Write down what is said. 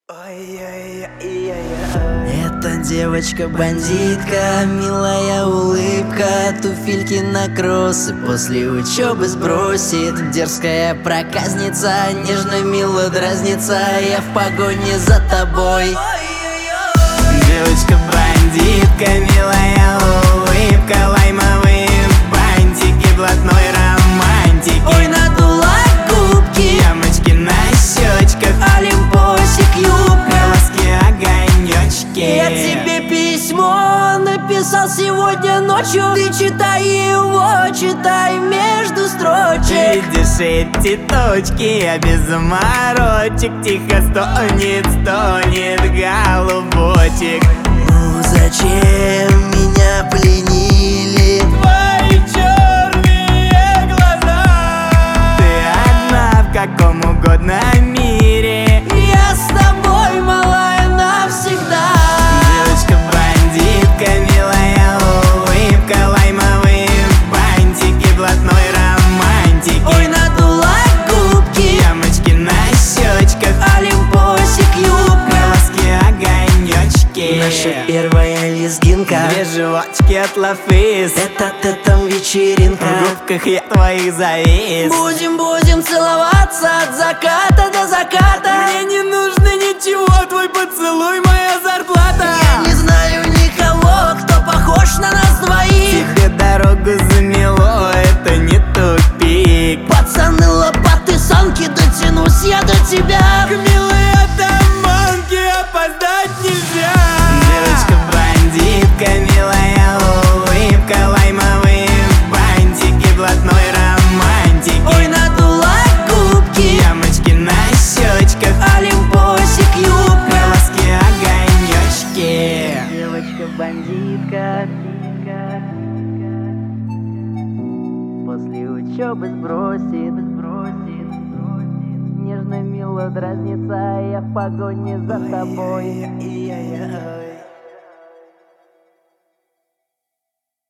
Эта девочка-бандитка, милая улыбка, туфельки на кроссы после учебы сбросит. Дерзкая проказница, нежно мило дразнится, я в погоне за тобой. Девочка-бандитка, милая улыбка, лаймовые бантики, блатной романтики. Ой, надула губки, ямочки на щечках, олимпосик, юбка, глазки, огонечки. Я тебе письмо написал сегодня ночью, ты читай его, читай между строчек. Видишь эти точки, я без заморочек, тихо стонет голубочек. Ну зачем меня пленили Твои черные глаза? Ты одна в каком угодно мире. Я с тобой, малая, навсегда. Девочка-бандитка, милая улыбка, лаймовые бантики, блатной романтики. Ой, надула губки, ямочки на щечках, олимпосик, юбка, глазки, огонечки. наша первая лезгинка, две животики от лафис, это там вечеринка. в губках я твоих завис. Будем целоваться от заката до заката. Мне не нужно ничего, твой поцелуй моя зарплата. Я не знаю никого, кто похож на нас двоих. Тебе дорогу замело, это не тупик. Пацаны, лопаты, санки, дотянусь я до тебя. К милой атаманке опоздать нельзя. Девочка-бандитка, милая улыбка, лаймовые бантики, блатной романтики. Ой, надула губки, ямочки на щечках, олимпосик, юбка, глазки, огонечки. Девочка-бандитка, после учебы сбросит. Нежно мило дразнится, я в погоне за тобой.